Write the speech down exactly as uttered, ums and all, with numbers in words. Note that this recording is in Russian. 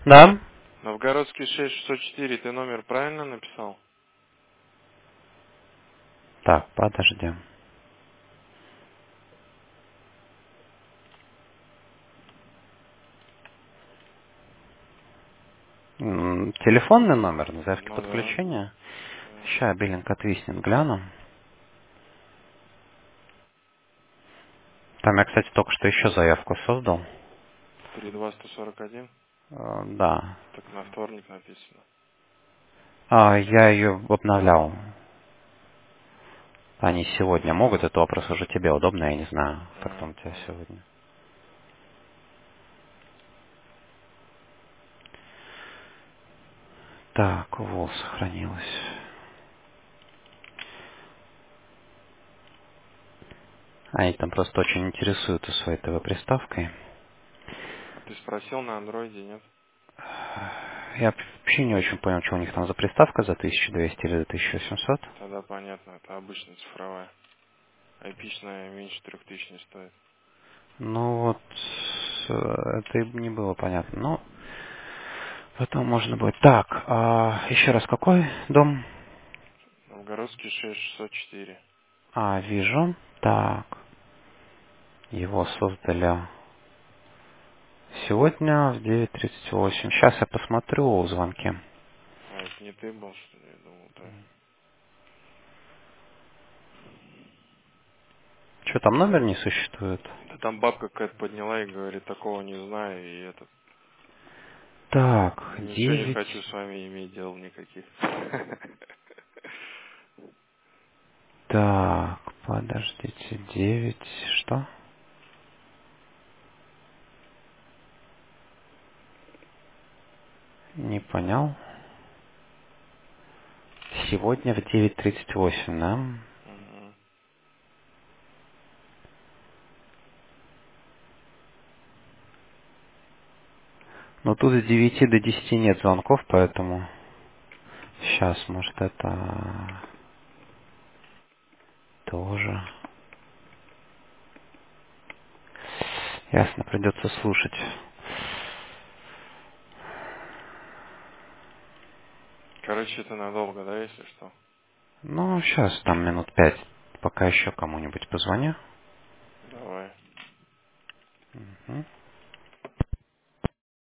Да? Новгородский шесть шестьсот четыре, ты номер правильно написал? Так, подожди. М, Телефонный номер на заявке Ну да. подключения. Да. Ща биллинг отвиснет, гляну. Там я, кстати, только что еще заявку создал. три два сто сорок один. Э, Да. Так на вторник написано. А, я ее обновлял. Они сегодня могут, это вопрос уже тебе удобно, я не знаю, как там у тебя Угу. сегодня. Так, вот, сохранилось. Они там просто очень интересуются своей ТВ-приставкой. А ты спросил на андроиде, нет? Я вообще не очень понял, что у них там за приставка за тысяча двести или за тысяча восемьсот. Тогда понятно, это обычная цифровая. Айпичная меньше трех тысяч не стоит. Ну вот, э, это и не было понятно. Ну, потом можно будет. Так, а, еще раз, какой дом? Новгородский шесть шестьсот четыре. А, вижу. Так, его создали сегодня в девять тридцать восемь. Сейчас я посмотрю звонки. А это не ты был, что ли? Я думал, ты. Что, там номер не существует? Да там бабка какая-то подняла и говорит, такого не знаю, и этот. Так, Ничего не хочу девять. с вами иметь дел никаких. Так, подождите, девять. Что? Не понял. Сегодня в девять тридцать восемь, да? Мгм. Но тут с девяти до десяти нет звонков, поэтому... Сейчас, может, это... Тоже... Ясно, придется слушать. Короче, это надолго, да, если что? Ну, сейчас, там минут пять. Пока еще кому-нибудь позвоню. Давай. Мгм.